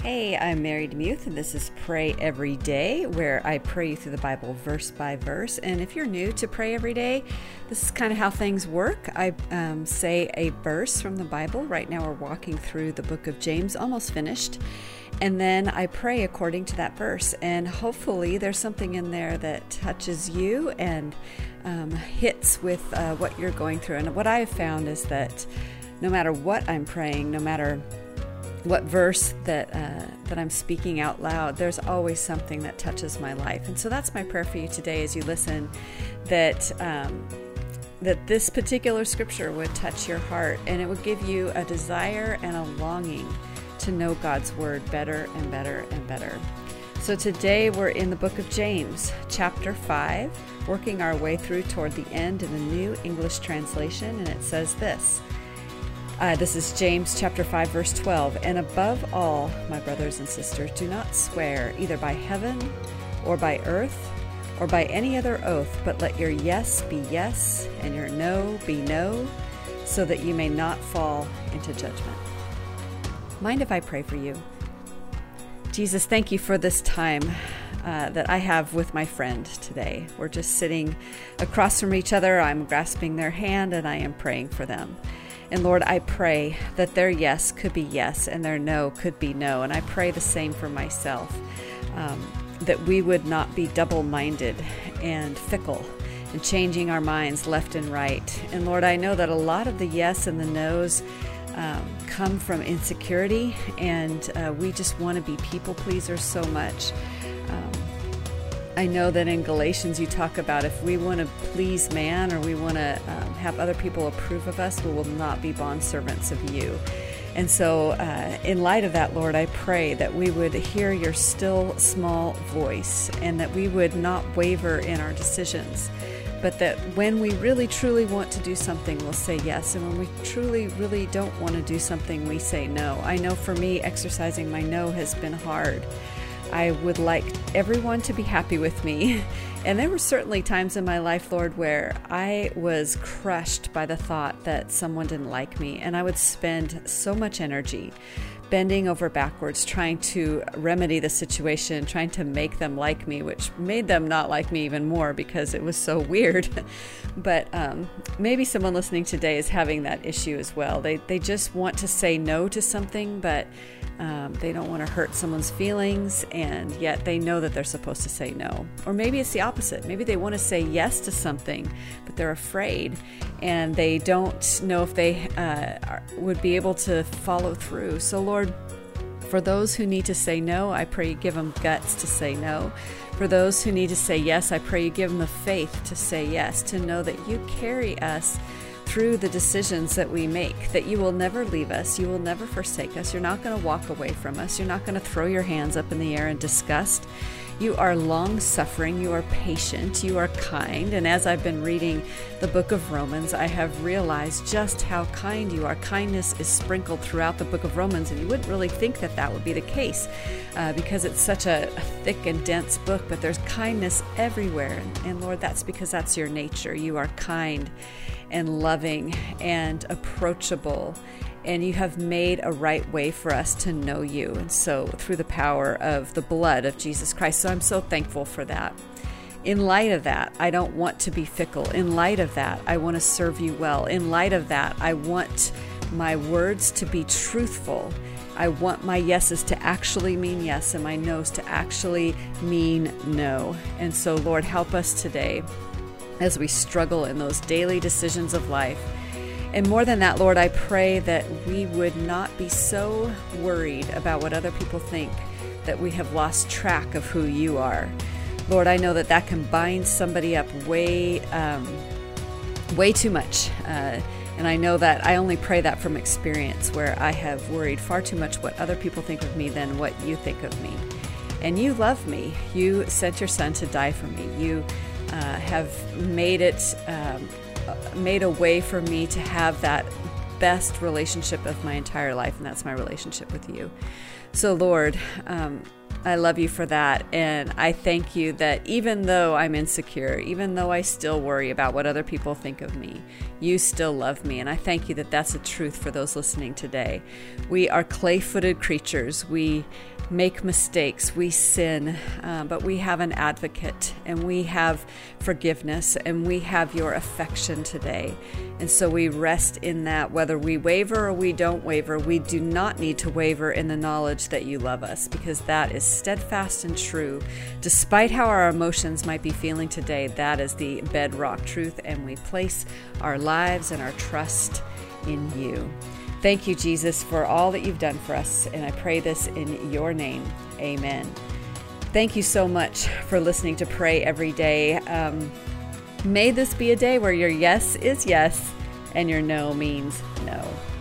Hey, I'm Mary Demuth, and this is Pray Every Day, where I pray you through the Bible verse by verse. And if you're new to Pray Every Day, this is kind of how things work. I say a verse from the Bible. Right now we're walking through the book of James, almost finished. And then I pray according to that verse. And hopefully there's something in there that touches you and hits with what you're going through. And what I've found is that no matter what I'm praying, no matter what verse that I'm speaking out loud, there's always something that touches my life. And so that's my prayer for you today as you listen, that this particular scripture would touch your heart and it would give you a desire and a longing to know God's word better and better and better. So today we're in the book of James, chapter 5, working our way through toward the end in the New English Translation, and it says this. This is James chapter 5, verse 12. And above all, my brothers and sisters, do not swear either by heaven or by earth or by any other oath, but let your yes be yes and your no be no, so that you may not fall into judgment. Mind if I pray for you? Jesus, thank you for this time that I have with my friend today. We're just sitting across from each other. I'm grasping their hand and I am praying for them. And Lord, I pray that their yes could be yes and their no could be no. And I pray the same for myself, that we would not be double-minded and fickle and changing our minds left and right. And Lord, I know that a lot of the yes and the no's come from insecurity, and we just want to be people pleasers so much. I know that in Galatians you talk about if we want to please man or we want to have other people approve of us, we will not be bondservants of you. And so in light of that, Lord, I pray that we would hear your still small voice and that we would not waver in our decisions, but that when we really truly want to do something, we'll say yes. And when we truly, really don't want to do something, we say no. I know for me, exercising my no has been hard. I would like everyone to be happy with me. And there were certainly times in my life, Lord, where I was crushed by the thought that someone didn't like me. And I would spend so much energy bending over backwards, trying to remedy the situation, trying to make them like me, which made them not like me even more because it was so weird. But maybe someone listening today is having that issue as well. They just want to say no to something, but they don't want to hurt someone's feelings, and yet they know that they're supposed to say no. Or maybe it's the opposite. Maybe they want to say yes to something, but they're afraid, and they don't know if they would be able to follow through. So Lord, for those who need to say no, I pray you give them guts to say no. For those who need to say yes, I pray you give them the faith to say yes, to know that you carry us through the decisions that we make, that you will never leave us, you will never forsake us, you're not going to walk away from us, you're not going to throw your hands up in the air in disgust. You are long-suffering, you are patient, you are kind, and as I've been reading the book of Romans, I have realized just how kind you are. Kindness is sprinkled throughout the book of Romans, and you wouldn't really think that that would be the case because it's such a thick and dense book, but there's kindness everywhere, and Lord, that's because that's your nature. You are kind and loving and approachable, and you have made a right way for us to know you, and so through the power of the blood of Jesus Christ. So I'm so thankful for that. In light of that, I don't want to be fickle. In light of that, I want to serve you well. In light of that, I want my words to be truthful. I want my yeses to actually mean yes and my no's to actually mean no. And so, Lord, help us today as we struggle in those daily decisions of life. And more than that, Lord, I pray that we would not be so worried about what other people think that we have lost track of who you are. Lord, I know that that can bind somebody up way too much. And I know that I only pray that from experience, where I have worried far too much what other people think of me than what you think of me. And you love me. You sent your son to die for me. You have made a way for me to have that best relationship of my entire life, and that's my relationship with you. So Lord, I love you for that, and I thank you that even though I'm insecure, even though I still worry about what other people think of me, you still love me, and I thank you that that's a truth for those listening today. We are clay-footed creatures. We make mistakes, we sin, but we have an advocate, and we have forgiveness, and we have your affection today. And so we rest in that. Whether we waver or we don't waver, we do not need to waver in the knowledge that you love us, because that is steadfast and true. Despite how our emotions might be feeling today, that is the bedrock truth, and we place our lives and our trust in you. Thank you, Jesus, for all that you've done for us, and I pray this in your name. Amen. Thank you so much for listening to Pray Every Day. May this be a day where your yes is yes and your no means no.